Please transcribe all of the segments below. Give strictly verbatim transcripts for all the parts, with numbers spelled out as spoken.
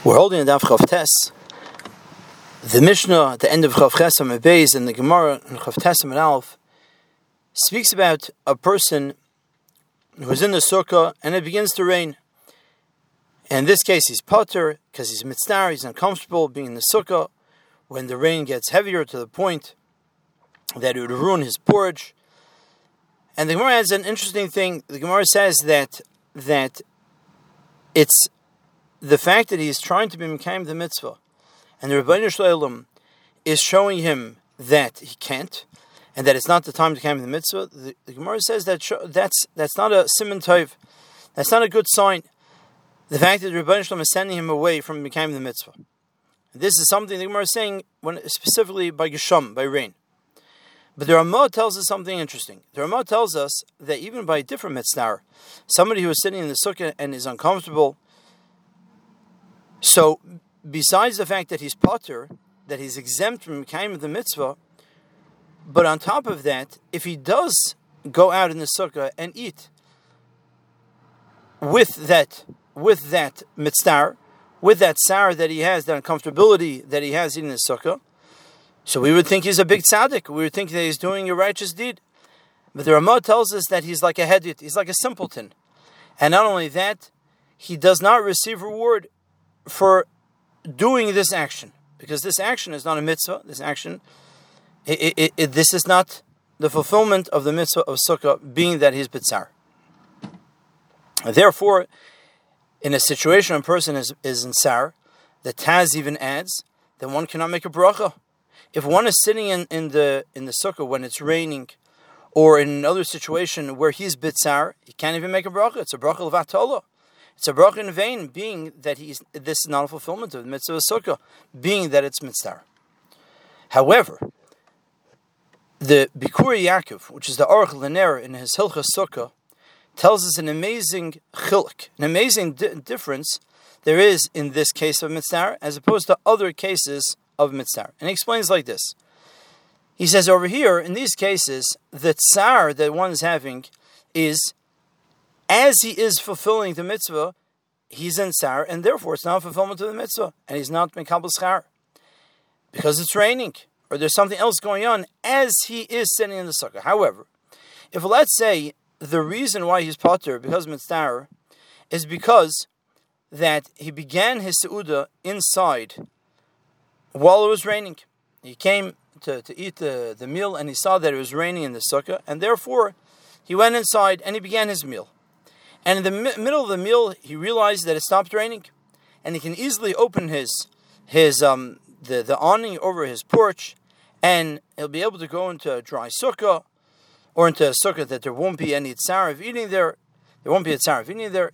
We're holding the Daf Chav Tes. The Mishnah at the end of Chav Ches Amud Beis and the Gemara in Chav Tes Amud Aleph speaks about a person who's in the sukkah and it begins to rain. In this case, he's potter because he's mitzvah, he's uncomfortable being in the sukkah when the rain gets heavier to the point that it would ruin his porridge. And the Gemara has an interesting thing. The Gemara says that that it's the fact that he's trying to be Mekayim the mitzvah, and the Rebbeinu Shalom is showing him that he can't, and that it's not the time to Mekayim the mitzvah. The, the Gemara says that sh- that's that's not a siman tov. That's not a good sign. The fact that the Rebbeinu Shalom is sending him away from Mekayim the mitzvah. This is something the Gemara is saying when, specifically by Gesham, by rain. But the Ramah tells us something interesting. The Ramah tells us that even by a different mitzvah, somebody who is sitting in the sukkah and is uncomfortable, so besides the fact that he's potter, that he's exempt from Mekayim the mitzvah, but on top of that, if he does go out in the sukkah and eat with that with that mitzvah, with that sour that he has, that uncomfortability that he has eating the sukkah, so we would think he's a big tzaddik. We would think that he's doing a righteous deed. But the Ramah tells us that he's like a hedit, he's like a simpleton. And not only that, he does not receive reward for doing this action. Because this action is not a mitzvah. This action, it, it, it, this is not the fulfillment of the mitzvah of sukkah, being that he's bitzar. Therefore, in a situation where a person is, is in sar, the Taz even adds that one cannot make a bracha. If one is sitting in, in the in the sukkah when it's raining, or in another situation where he's bitzar, he can't even make a bracha. It's a bracha l'vatola. It's a bracha in vain, being that he's this is not a fulfillment of the mitzvah of sukkah, being that it's mitzvah. However, the Bikur Yaakov, which is the Aruch L'ner in his Hilchas Sukkah, tells us an amazing chiluk, an amazing di- difference there is in this case of mitzvah as opposed to other cases of mitzvah. And he explains like this. He says over here, in these cases, the tsar that one is having is, as he is fulfilling the mitzvah, he's in tsar, and therefore it's not fulfillment of the mitzvah, and he's not mekabel schar, because it's raining, or there's something else going on as he is sitting in the sukkah. However, if let's say the reason why he's potter, because of mitzvah, is because that he began his seudah inside while it was raining. He came to, to eat the, the meal and he saw that it was raining in the sukkah, and therefore he went inside and he began his meal. And in the mi- middle of the meal, he realized that it stopped raining, and he can easily open his his um the, the awning over his porch, and he'll be able to go into a dry sukkah, or into a sukkah that there won't be any tzar of eating there. There won't be a tzar of eating there.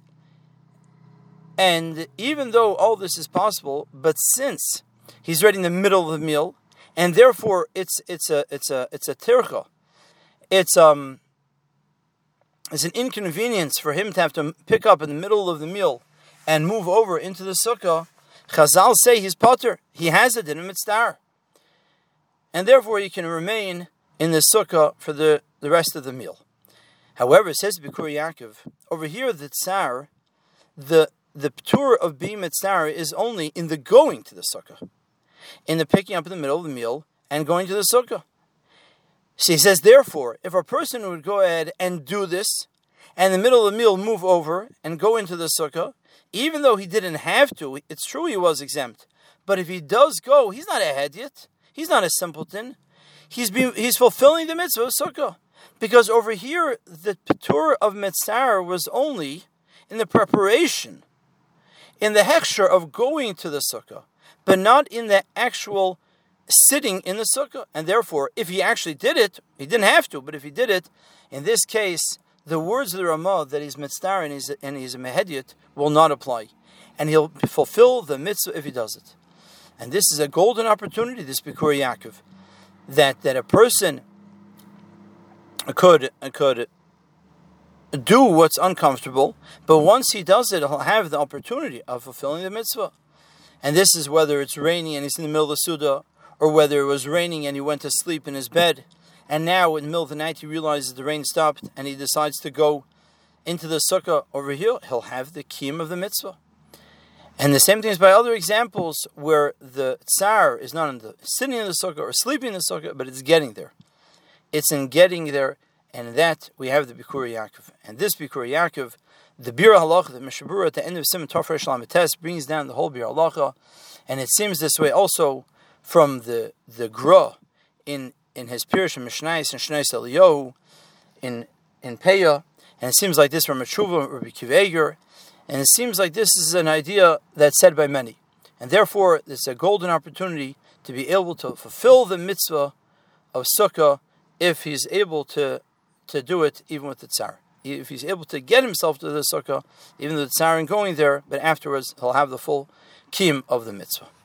And even though all this is possible, but since he's already in the middle of the meal, and therefore it's it's a it's a it's a tircha. It's um it's an inconvenience for him to have to pick up in the middle of the meal and move over into the sukkah. Chazal say he's potter. He has it in a mitzvah, and therefore he can remain in the sukkah for the, the rest of the meal. However, it says Bikur Yaakov over here the tsar, the the ptur of being mitzvah is only in the going to the sukkah, in the picking up in the middle of the meal and going to the sukkah. So he says, therefore, if a person would go ahead and do this, and in the middle of the meal move over and go into the sukkah, even though he didn't have to, it's true he was exempt, but if he does go, he's not a hediyat, he's not a simpleton, he's being, he's fulfilling the mitzvah of sukkah. Because over here, the ptur of mitzvah was only in the preparation, in the hechsher of going to the sukkah, but not in the actual sitting in the sukkah. And therefore, if he actually did it, he didn't have to, but if he did it, in this case, the words of the Ramah that he's mitzvah and he's, and he's a mehediyat will not apply. And he'll fulfill the mitzvah if he does it. And this is a golden opportunity, this Bikur Yaakov, that, that a person could, could do what's uncomfortable, but once he does it, he'll have the opportunity of fulfilling the mitzvah. And this is whether it's raining and he's in the middle of the Suda, or whether it was raining and he went to sleep in his bed, and now in the middle of the night he realizes the rain stopped and he decides to go into the sukkah. Over here, he'll have the kiyum of the mitzvah. And the same thing is by other examples where the tsar is not in the sitting in the sukkah or sleeping in the sukkah, but it's getting there. It's in getting there, and that we have the Bikur Yaakov. And this Bikur Yaakov, the Bir Halacha, the Mishabura at the end of Simon Tofresh Lametes brings down the whole Bir Halacha, and it seems this way also from the the Gra in in his Pirush and Mishnais and Shnais Eliyahu in in Peah, and it seems like this from Metshuva, Rabbi Kiveger, and it seems like this is an idea that's said by many, and therefore it's a golden opportunity to be able to fulfill the mitzvah of Sukkah if he's able to to do it even with the Tsar. If he's able to get himself to the Sukkah, even though the Tsar ain't going there, but afterwards he'll have the full kiyum of the mitzvah.